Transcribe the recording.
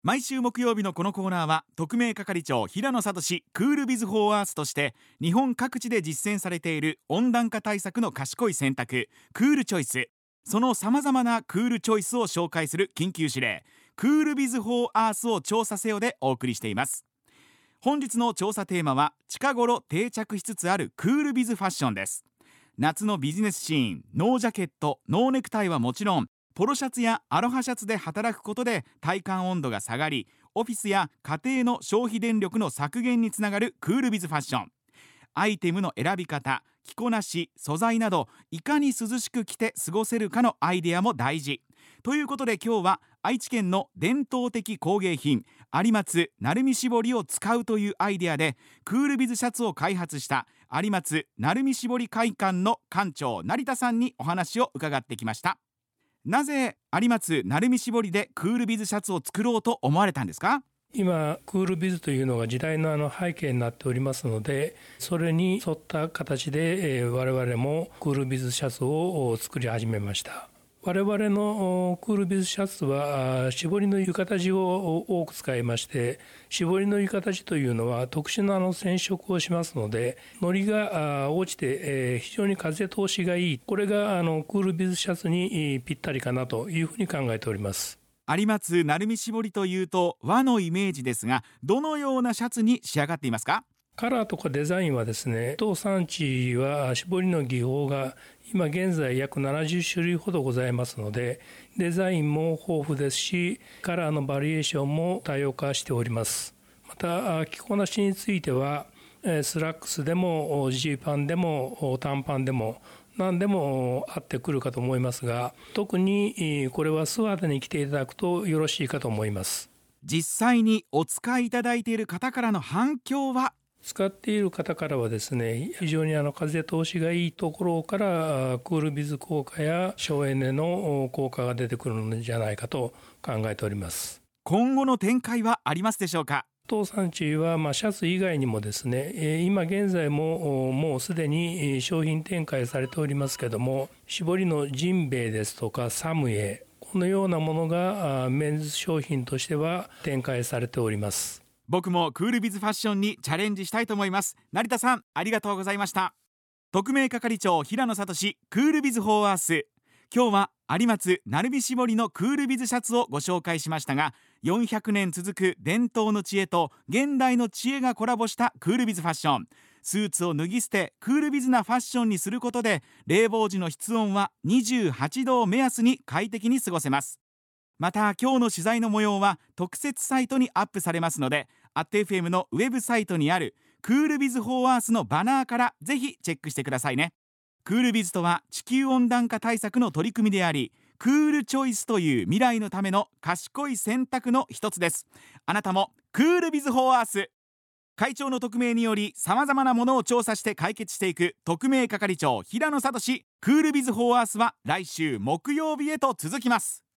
毎週木曜日のこのコーナーは特命係長平野聡クールビズ・フォー・アースとして日本各地で実践されている温暖化対策の賢い選択クールチョイス、そのさまざまなクールチョイスを紹介する緊急指令クールビズ・フォー・アースを調査せよでお送りしています。本日の調査テーマは近頃定着しつつあるクールビズファッションです。夏のビジネスシーン、ノージャケットノーネクタイはもちろん、ポロシャツやアロハシャツで働くことで体感温度が下がり、オフィスや家庭の消費電力の削減につながるクールビズファッション。アイテムの選び方、着こなし、素材などいかに涼しく着て過ごせるかのアイデアも大事ということで、今日は愛知県の伝統的工芸品有松鳴海絞りを使うというアイデアでクールビズシャツを開発した有松鳴海絞り会館の館長成田さんにお話を伺ってきました。なぜ有松鳴海絞りでクールビズシャツを作ろうと思われたんですか？ 今クールビズというのが時代の背景になっておりますので、それに沿った形で我々もクールビズシャツを作り始めました。我々のクールビズシャツは絞りの浴衣地を多く使いまして、絞りの浴衣地というのは特殊な染色をしますので、のりが落ちて非常に風通しがいい、これがクールビズシャツにぴったりかなというふうに考えております。 有松鳴海絞りというと和のイメージですが、どのようなシャツに仕上がっていますか？ カラーとかデザインはですね、当産地は絞りの技法が今現在約70種類ほどございますので、デザインも豊富ですし、カラーのバリエーションも多様化しております。また着こなしについてはスラックスでもジーパンでも短パンでも何でも合ってくるかと思いますが、特にこれは素肌に着ていただくとよろしいかと思います。 実際にお使いいただいている方からの反響は？ 使っている方からはですね、非常に風通しがいいところからクールビズ効果や省エネの効果が出てくるのじゃないかと考えております。 今後の展開はありますでしょうか？ 当産地はシャツ以外にもですね、今現在ももうすでに商品展開されておりますけども、絞りのジンベエですとかサムエ、このようなものがメンズ商品としては展開されております。 僕もクールビズファッションにチャレンジしたいと思います。成田さん、ありがとうございました。特命係長平野聡クールビズフォーアース。今日は有松鳴海絞りのクールビズシャツをご紹介しましたが、400年続く伝統の知恵と現代の知恵がコラボしたクールビズファッション。スーツを脱ぎ捨てクールビズなファッションにすることで、冷房時の室温は28度を目安に快適に過ごせます。また今日の取材の模様は特設サイトにアップされますので、@FM のウェブサイトにあるクールビズ・フォー・アースのバナーからぜひチェックしてくださいね。クールビズとは地球温暖化対策の取り組みであり、クールチョイスという未来のための賢い選択の一つです。あなたもクールビズ・フォー・アース。会長の特命により様々なものを調査して解決していく特命係長平野聡クールビズ・フォー・アースは来週木曜日へと続きます。